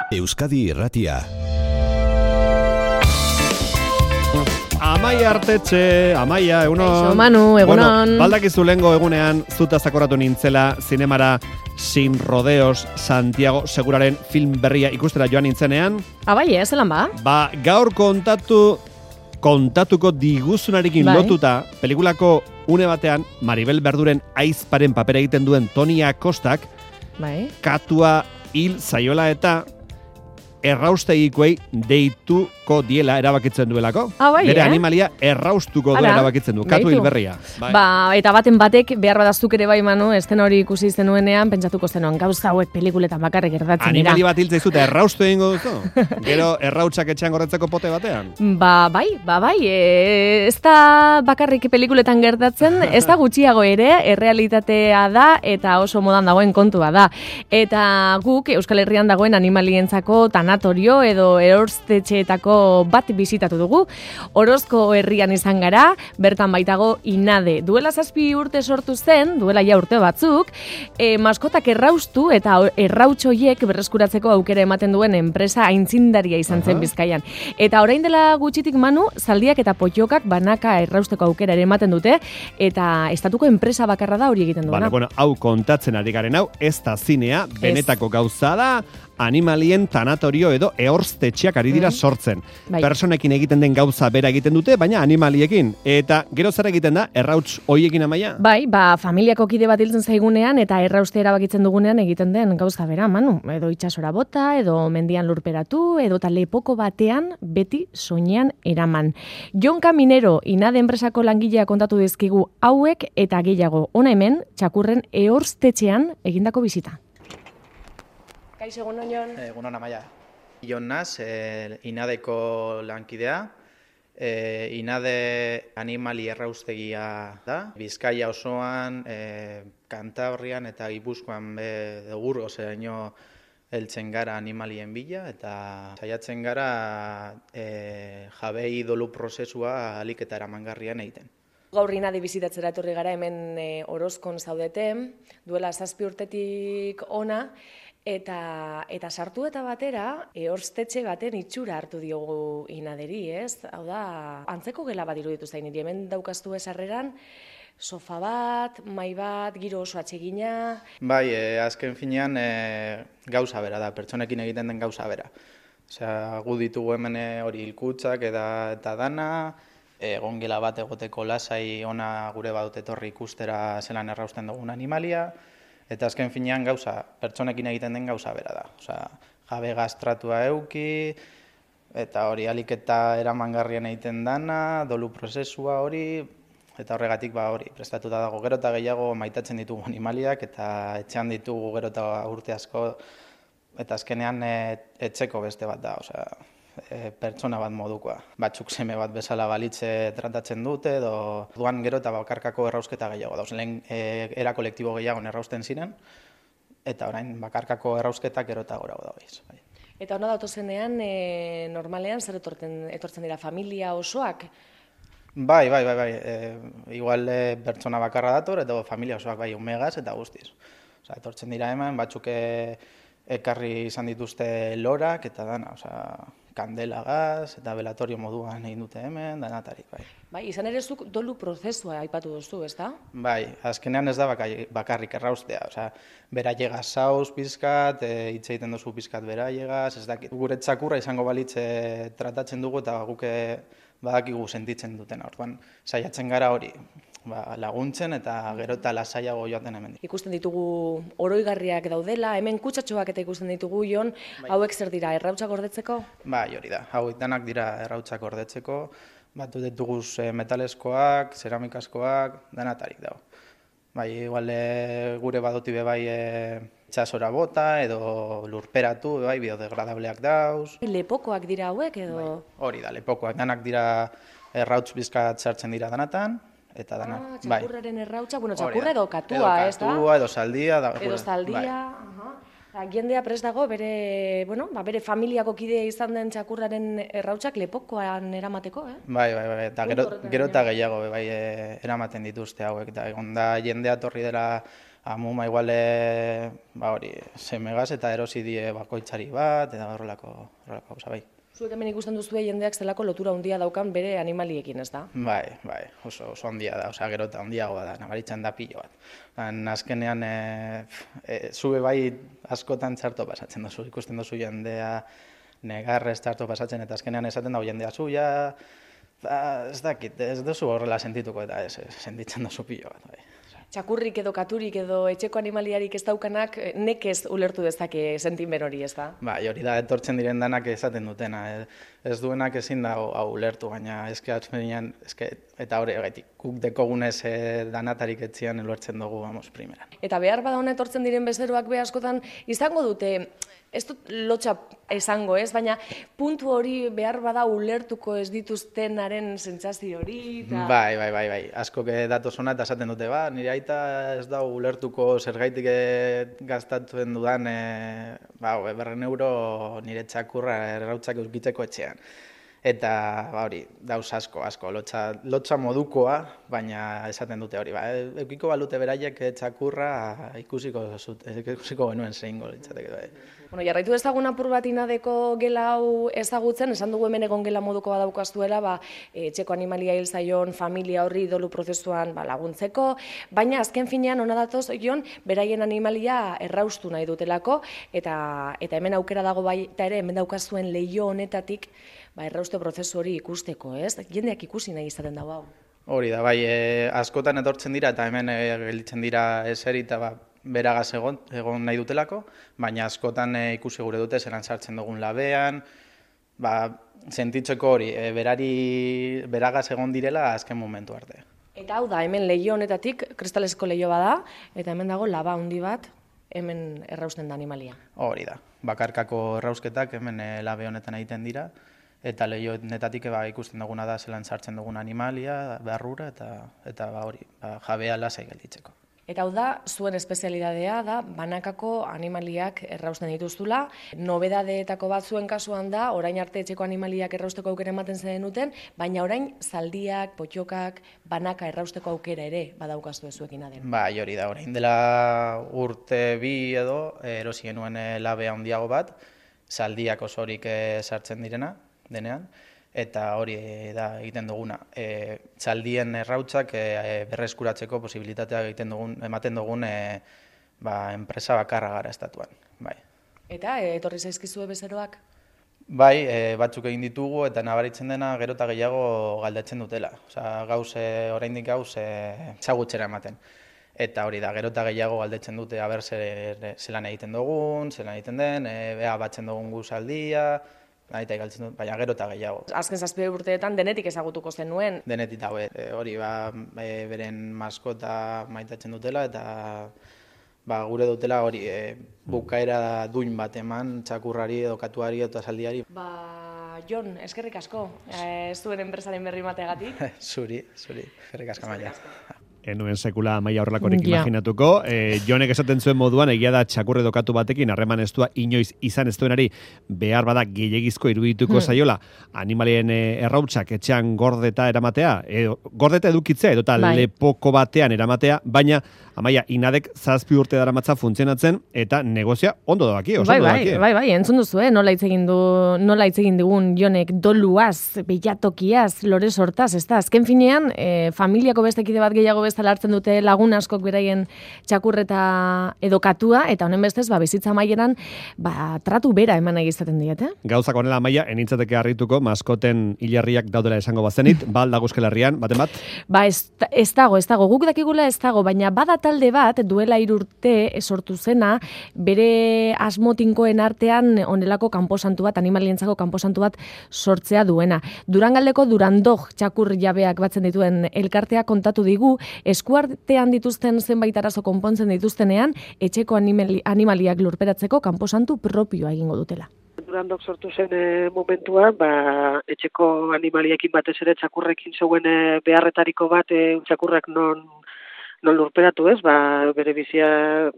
Euskadi Irratia. Amaia Artetxe, Amaia, egunon. Kaixo, Manu, egunon. Bueno, baldakizu lehengo egunean zuta zakorratu nintzela zinemara Sin Rodeos Santiago Seguraren film berria ikustera joan nintzenean. Bai, zelan ba? Ba, gaur kontatuko diguzunarekin Bai. lotuta, pelikulako une batean Maribel Verduren aizparen papera egiten duen Toni Akostak Bai. katua hil zaiola eta erraustegikoei deituko diela erabakitzen duelako. Bai, Bere animalia erraustuko duela Ara, erabakitzen du. Katu beitu. hilberria. Bai. Ba, eta baten batek behar badaztuk ere bai, Manu, esten hori ikusi zenuenean, pentsatuko zenuen gauza hauek pelikuletan bakarrik gertatzen dira. Animali bat hiltzaizu eta erraustu egingo duzu? Gero errautsak etxean gorretzeko pote batean? Bai, ez da bakarrik pelikuletan gertatzen, ez da gutxiago ere, errealitatea da eta oso modan dagoen kontua da. Eta guk Euskal Herrian dagoen animalientzako tanatorio edo erorstetxeetako bat bizitatu dugu. Orozko herrian izan gara, bertan baitago Inade. Duela 7 urte sortu zen, duela ja urte batzuk, maskotak erraustu eta errautsoiek berreskuratzeko aukera ematen duen enpresa aintzindaria izan zen Bizkaian. Eta orain dela gutxitik, Manu, zaldiak eta potxokak banaka errausteko aukera ere ematen dute, eta estatuko enpresa bakarra da hori egiten duena. Bueno, hau kontatzen ari garen hau, ez da zinea, benetako gauza da, animalien tanatorio edo ehorstetxeak ari dira sortzen. Bai. Personekin egiten den gauza bera egiten dute, baina animaliekin. Eta gero zer egiten da, errauts hoiekin, Amaia? Bai, familiako kide bat hiltzen zaigunean eta errauste erabakitzen dugunean egiten den gauza bera, Manu. Edo itsasora bota, edo mendian lurperatu, edo lepoko batean beti soinean eraman. Jon Kaminero, Inade enpresako langilea kontatu dizkigu hauek eta gehiago. Hona hemen, txakurren ehorstetxean egindako bizita. Kaixo, egunon, Jon. Egunon, Amaia. Jon naz, Inadeko lankidea. Inade animali erraustegia da. Bizkaia osoan, Kantabrian eta Gipuzkoan dugur, oseraino heltzen gara animalien bila, eta saiatzen gara jabei dolu prozesua ahalik eta eramangarrian egiten. Gaur Inade bizitatzera etorri gara hemen Orozkon zaudete, duela 7 urtetik ona, eta sartu eta batera, ehorstetxe baten itxura hartu diogu Inaderi, ez? Hau da, antzeko gela bat iruditu zain, niri hemen daukaztu esarreran, sofa bat, mahai bat, giro oso atsegina. Bai, azken finean gauza bera da, pertsonekin egiten den gauza bera. Osea, gu ditugu hemen hori hilkutzak eta dana, gela bat egoteko lasai ona gure badut etorri ikustera zelan errausten dugun animalia, eta azken finean gauza, pertsonekin egiten den gauza bera da. Osea, jabe gaztratua euki, eta hori alik eta eramangarrian egiten dana, dolu prozesua hori, eta horregatik hori prestatuta dago. Gero eta gehiago maitatzen ditugu animaliak, eta etxean ditugu gero eta urte asko, eta azkenean etxeko beste bat da, osea, pertsona bat modukoa. Batzuk seme bat bezala balitze tratatzen dute, edo duan gero eta bakarkako errausketa gehiago dauz. Lehen era kolektibo gehiago errausten ziren, eta orain bakarkako errausketak gero eta gorago dagoiz. Eta hona datozenean, normalean, zer etortzen dira familia osoak? Bai. Igual pertsona bakarra dator, eta familia osoak bai umegaz eta guztiz. Osea, etortzen dira hemen, batzuk ekarri izan dituzte lorak, eta dana, osea, kandelagaz, eta belatorio moduan egin dute hemen, danatarik, bai. Bai, izan ere zuk dolu prozesua aipatu duzu, ez da? Bai, azkenean ez da bakarrik erraustea, osea, beraiegaz zauz pizkat, hitz egiten duzu pizkat beraiegaz, ez dakit. Gure txakurra izango balitze tratatzen dugu eta guk badakigu sentitzen dutena. Orduan, saiatzen gara hori, laguntzen eta gero eta lasaiago joaten hemen. Ikusten ditugu oroigarriak daudela, hemen kutsatxoak eta ikusten ditugu, Jon, hauek zer dira, errautsak gordetzeko? Bai, hori da, hauek danak dira errautsak gordetzeko, batu dituguz metalezkoak, zeramikaskoak, danatarik dago. Bai, igual gure badoti bai itsasora bota edo lurperatu, bai, biodegradableak dauz. Lepokoak dira hauek edo? Bai, hori da, lepokoak, danak dira errauts bizkat sartzen dira danatan, eta dana. Txakurraren errautsa, bueno, txakurra edo katua, ez da? Edo katua, edo zaldia. Edo zaldia, jendea prest dago, bere familiako kidea izan den txakurraren errautsak lepokoan eramateko, Bai, eta gero eta gehiago eramaten dituzte hauek, eta egon da jendea torri dela Amuma igual, hori, semegaz eta erosi die bakoitzari bat, eta horrelako gauza, bai. Zuek hemen ikusten duzue jendeak zelako lotura handia daukan bere animaliekin, ez da? Bai, oso handia da, gero eta handiagoa da, nabaritzen da pilo bat. Azkenean, zube bai askotan txarto pasatzen duzu, ikusten duzu jendea negarrez txarto pasatzen, eta azkenean esaten dago jendea zuia, ez dakit, ez duzu horrela sentituko, eta sentitzen duzu pilo bat, bai. Txakurrik edo katurik edo etxeko animaliarik ez daukanak nekez ulertu dezake sentimen hori, ez da? Bai, hori da, etortzen diren danak esaten dutena. Ez duenak ezin da hau ulertu, baina azkenean, eta hori gaitik, guk dekogunez danatarik etzian ulertzen dugu, primeran. Eta behar bada hona etortzen diren bezeroak be askotan izango dute, ez dut lotxa esango ez, baina puntu hori behar bada ulertuko ez dituztenaren sentsazio hori. Bai, askok datoz hona eta esaten dute, nire aita ez da ulertuko zergaitik gastatzen dudan 200 euro nire txakurra errautzak euskitzeko etxean. Eta hori, dauz asko, lotxa modukoa, baina esaten dute hori. Eukiko balute beraiek txakurra ikusiko genuen zeingo litzateke. Bueno, jarraitu ezagun apur bat inadeko gela hau ezagutzen, esan dugu hemen egon gela moduko badaukazuela, etxeko animalia hil zaion, familia horri idolu prozesuan laguntzeko, baina azken finean hona datoz, Jon, beraien animalia erraustu nahi dutelako, eta hemen aukera dago baita ere, hemen daukazuen leiho honetatik, errauste prozesu hori ikusteko, ez? Jendeak ikusi nahi izaten dago hau. Hori da, bai, askotan etortzen dira eta hemen gelditzen dira eseri eta beragaz egon nahi dutelako, baina askotan ikusi gure dute zelan sartzen dugun labean, sentitzeko hori, beragaz egon direla azken momentu arte. Eta hau da, hemen leiho honetatik, kristalesko leiho bada, eta hemen dago laba handi bat, hemen errausten da animalia. Hori da, bakarkako errausketak hemen labe honetan egiten dira, eta leihoenetatik ikusten duguna da zelan sartzen dugun animalia, barrura, eta hori, jabea lasai gelditzeko. Eta hau da, zuen espezialidadea da, banakako animaliak errausten dituztula. Nobedadeetako bat zuen kasuan da, orain arte etxeko animaliak errausteko aukera ematen zenuten, baina orain zaldiak, potxokak, banaka errausteko aukera ere badaukaztu zuekin aden. Bai, hori da, orain dela urte 2 edo, erosi genuen labe handiago bat, zaldiak osorik sartzen direna, denean, eta hori da egiten duguna. Txaldien errautzak berreskuratzeko posibilitatea ematen dugun enpresa bakarra gara estatuan. Bai. Eta etorri zaizkizue bezeroak? Bai, batzuk egin ditugu eta nabaritzen dena gero eta gehiago galdetzen dutela. Oraindik gauz txagutxera ematen. Eta hori da, gero eta gehiago galdetzen dute aber zelan egiten dugun, zelan egiten den, ea batzen dugun guzaldia, baina gero eta gehiago. Azken 7 urteetan denetik ezagutuko zenuen. Denetik dago, hori beren maskota maitatzen dutela eta gure dutela hori bukaera duin bat eman txakurrari edo katuari eta zaldiari. Jon, eskerrik asko, zuen enpresaren berri mateagatik. Zuri, eskerrik asko Amaia. Enuen sekula Amaia horrelakorik imaginatuko. Jonek esaten zuen moduan, egia da txakurre dokatu batekin, harreman estua inoiz izan ez duenari behar bada gehiagizko irudituko zaiola, animalien errautsak etxean gordeta eramatea, gordeta edukitzea edo lepoko batean eramatea, baina Amaia, inadek 7 urte daramatza funtzionatzen eta negozia ondo doaki, oso ondo doaki. Bai, entzun duzu, nola hitz egin dugun Jonek doluaz, bilatokiaz, lore sortaz, ez da, azken finean, familiako bestekide bat gehiago bezala hartzen dute lagun askok beraien txakurreta edo katua, eta honen bestez, bizitza amaieran, tratu bera eman nahi izaten diete. Gauzak honela Amaia, enitzateke harrituko, maskoten hilarriak daudela esango bazenit, alda Euskal Herrian, baten bat? Ez dago, guk dakigula ez dago, baina bada talde bat duela 3 urte sortu zena, bere asmotinkoen artean onelako kanposantu bat, animalientzako kanposantu bat sortzea duena. Durangaldeko Durandog txakur jabeak batzen dituen elkartea kontatu digu, eskuartean dituzten zenbait arazo konpontzen dituztenean, etxeko animaliak lurperatzeko kanposantu propioa egingo dutela. Durandog sortu zen momentuan, etxeko animaliekin batez ere txakurrekin zeuen beharretariko bat, txakurrak non lurperatu ez, bere bizia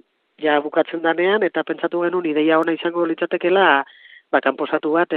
ja bukatzen danean, eta pentsatu genuen ideia ona izango litzatekela, kanposatu bat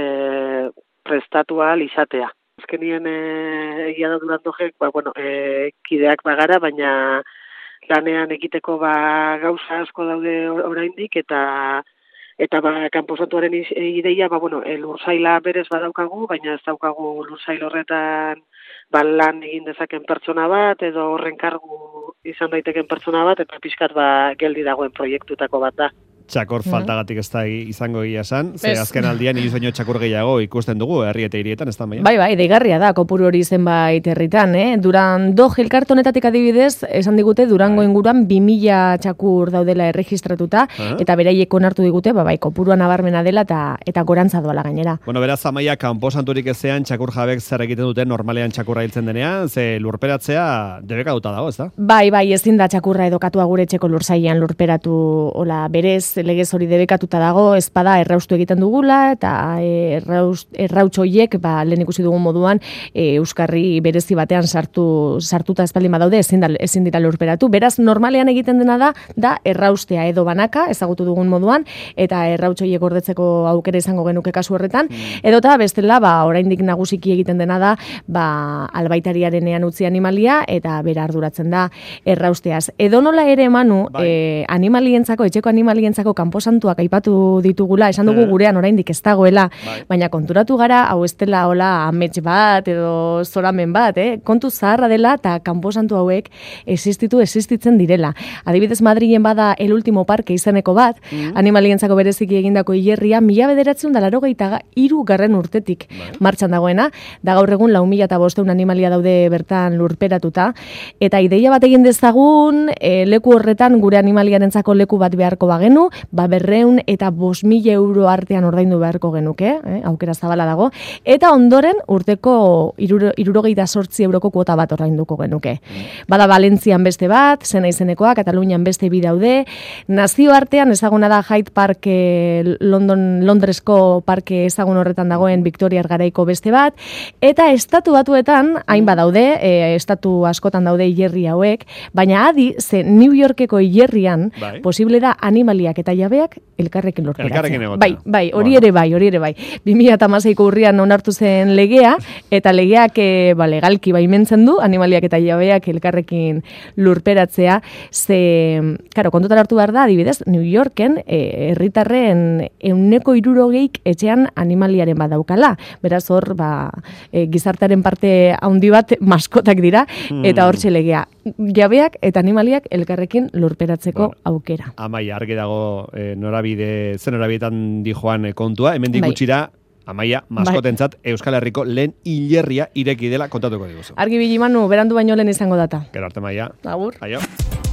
prestatua izatea. Azkenien egia da Durandogek, kideak bagara, baina lanean egiteko gauza asko daude oraindik eta kanposatuaren ideia, lursaila berez badaukagu, baina ez daukagu lursail horretan lan egin dezaken pertsona bat, edo horren kargu izan daiteken pertsona bat, eta pixkat geldi dagoen proiektutako bat da. Txakur faltagatik ez da izango egia esan, ze azken aldian irizoino txakur gehiago ikusten dugu, herri eta hirietan, ez da, Maia? Bai, deigarria da, kopuru hori zenbait herritan, Durando Jelkartonetatik adibidez, esan digute, Durango inguruan 2000 txakur daudela erregistratuta, eta beraiek onartu digute, kopurua nabarmena dela eta gorantza doala gainera. Bueno, beraz, Amaia, kanposanturik ezean txakur jabek zer egiten dute normalean txakurra hiltzen denean, ze lurperatzea debekatuta dago, ez da? Bai, ezin da txakurra edokatua gure etxeko lursailean lurperatu, hola, berez, legez hori debekatuta dago, ezpada erraustu egiten dugula, eta errautxoiek, lehen ikusi dugun moduan, euskarri berezi batean sartuta espaldin badaude, ezin dira lurperatu. Beraz, normalean egiten dena da erraustea edo banaka, ezagutu dugun moduan, eta errautxoiek gordetzeko aukera izango genuke kasu horretan, edota bestela, oraindik nagusiki egiten dena da, albaitariarenean utzi animalia, eta bera arduratzen da errausteaz. Edo nola ere, Manu, animalientzako, etxeko animalientzako kanposantuak aipatu ditugula, esan dugu gurean oraindik ez dagoela, baina konturatu gara, hau ez dela hola amets bat edo zoramen bat, kontu zaharra dela eta kanposantu hauek existitzen direla. Adibidez, Madrilen bada El Último Parke izeneko bat, animalientzako bereziki egindako hilerria 1993 urtetik martxan dagoena, da gaur egun 4500 animalia daude bertan lurperatuta, eta ideia bat egin dezagun, leku horretan gure animaliarentzako leku bat beharko bagenu, 200 eta 5.000 euro artean ordaindu beharko genuke, aukera zabala dago, eta ondoren urteko 68 euroko kuota bat ordainduko genuke. Bada Valentzian beste bat, zena izenekoa, Katalunian beste bi daude, nazioartean ezaguna da Hyde Park, Londresko parke ezagun horretan dagoen Victoria garaiko beste bat, eta estatu batuetan, hainbat daude, estatu askotan daude hilerri hauek, baina adi, ze New Yorkeko hilerrian, posible da animaliak eta jabeak elkarrekin lurperatzen. Bai, hori ere bai. 2016ko urrian onartu zen legea, eta legeak legalki baimentzen du animaliak eta jabeak elkarrekin lurperatzea, ze, kontutan hartu behar da, adibidez, New Yorken herritarren 160 etxean animaliaren badaukala. Beraz hor, gizartearen parte handi bat maskotak dira, eta hortxe legea. Jabeak eta animaliak elkarrekin lurperatzeko aukera. Amaia, argi dago norabidetan dijoan kontua, hemen gutxira, Amaia, maskotentzat Euskal Herriko lehen hilerria ireki dela kontatuko diguzu. Argi bili, Manu, berandu baino lehen izango data. Gero arte, Maia. Agur. Aio.